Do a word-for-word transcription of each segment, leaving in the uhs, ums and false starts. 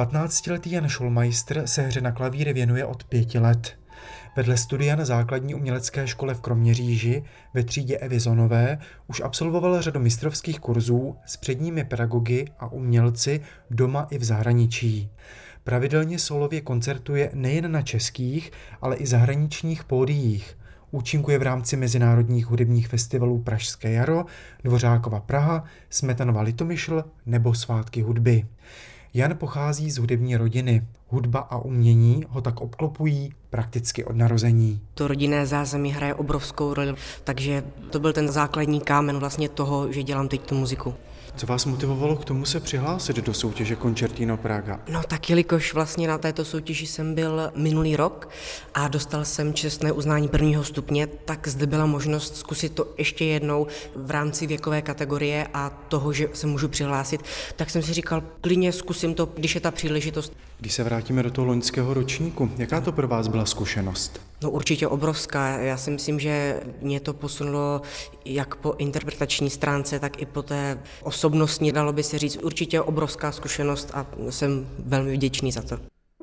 patnáctiletý Jan Schulmeister se hře na klavír věnuje od pěti let. Vedle studia na základní umělecké škole v Kroměříži ve třídě Evy Zonové už absolvoval řadu mistrovských kurzů s předními pedagogy a umělci doma i v zahraničí. Pravidelně sólově koncertuje nejen na českých, ale i zahraničních pódiích. Účinkuje v rámci mezinárodních hudebních festivalů Pražské jaro, Dvořákova Praha, Smetanova Litomyšl nebo Svátky hudby. Jan pochází z hudební rodiny. Hudba a umění ho tak obklopují prakticky od narození. To rodinné zázemí hraje obrovskou roli, takže to byl ten základní kámen vlastně toho, že dělám teď tu muziku. Co vás motivovalo k tomu se přihlásit do soutěže Concertino Praga? No tak jelikož vlastně na této soutěži jsem byl minulý rok a dostal jsem čestné uznání prvního stupně, tak zde byla možnost zkusit to ještě jednou v rámci věkové kategorie a toho, že se můžu přihlásit, tak jsem si říkal, klidně zkusím to, když je ta příležitost. Když se vrátíme do toho loňského ročníku, jaká to pro vás byla zkušenost? No určitě obrovská. Já si myslím, že mě to posunulo jak po interpretační stránce, tak i po té osobnostní, dalo by se říct, určitě obrovská zkušenost a jsem velmi vděčný za to.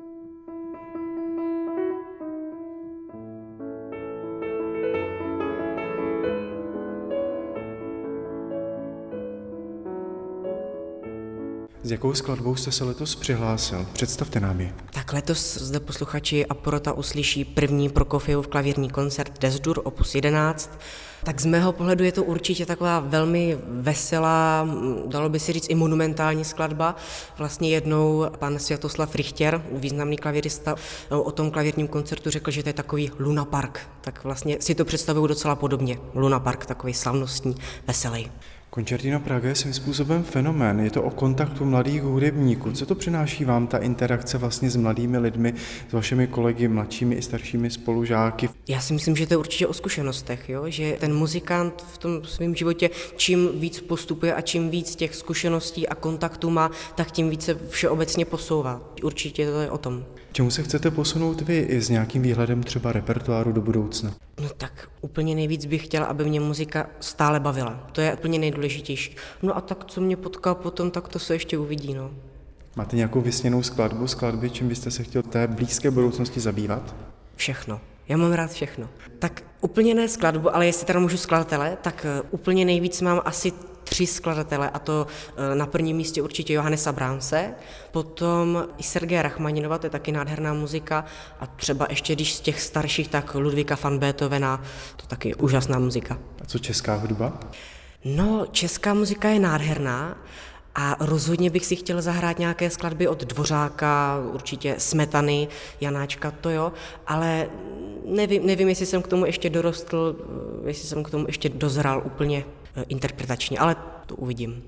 S jakou skladbou jste se letos přihlásil? Představte nám ji. Tak letos zde posluchači a porota uslyší první Prokofiev klavírní koncert Des-dur opus jedenáct. Tak z mého pohledu je to určitě taková velmi veselá, dalo by se říct i monumentální skladba. Vlastně jednou pan Sviatoslav Richter, významný klavírista, o tom klavírním koncertu řekl, že to je takový Luna Park. Tak vlastně si to představuju docela podobně. Luna Park, takový slavnostní, veselý. Concertino Praga je svým způsobem fenomén. Je to o kontaktu mladých hudebníků. Co to přináší vám ta interakce vlastně s mladými lidmi, s vašimi kolegy, mladšími i staršími spolužáky? Já si myslím, že to je určitě o zkušenostech, jo? Že ten muzikant v tom svém životě čím víc postupuje a čím víc těch zkušeností a kontaktů má, tak tím více všeobecně posouvá. Určitě to je o tom. Čemu se chcete posunout vy i s nějakým výhledem třeba repertoáru do budoucna? No tak úplně nejvíc bych chtěla, aby mě muzika stále bavila. To je úplně nejdůležitější. No a tak, co mě potká potom, tak to se ještě uvidí, no. Máte nějakou vysněnou skladbu, skladby, čím byste se chtěl té blízké budoucnosti zabývat? Všechno. Já mám rád všechno. Tak úplně ne skladbu, ale jestli teda můžu skladatele, tak úplně nejvíc mám asi tři skladatele, a to na prvním místě určitě Johannesa Brahmse, potom i Sergeje Rachmaninova, to je taky nádherná muzika, a třeba ještě když z těch starších, tak Ludvíka van Beethovena, to taky úžasná muzika. A co česká hudba? No, česká muzika je nádherná a rozhodně bych si chtěl zahrát nějaké skladby od Dvořáka, určitě Smetany, Janáčka, to jo, ale nevím, nevím, jestli jsem k tomu ještě dorostl, jestli jsem k tomu ještě dozrál úplně interpretačně, ale to uvidím.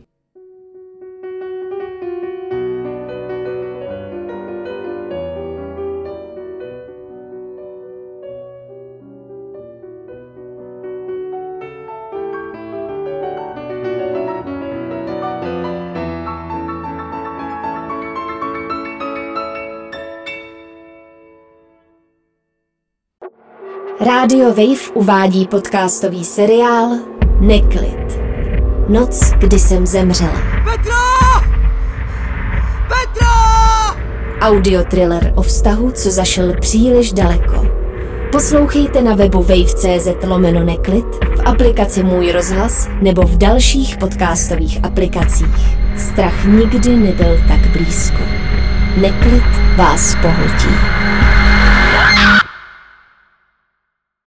Rádio Wave uvádí podcastový seriál Neklid. Noc, kdy jsem zemřela. Petra! Petra! Audiothriller o vztahu, co zašel příliš daleko. Poslouchejte na webu wave.cz lomeno Neklid, v aplikaci Můj rozhlas nebo v dalších podcastových aplikacích. Strach nikdy nebyl tak blízko. Neklid vás pohltí.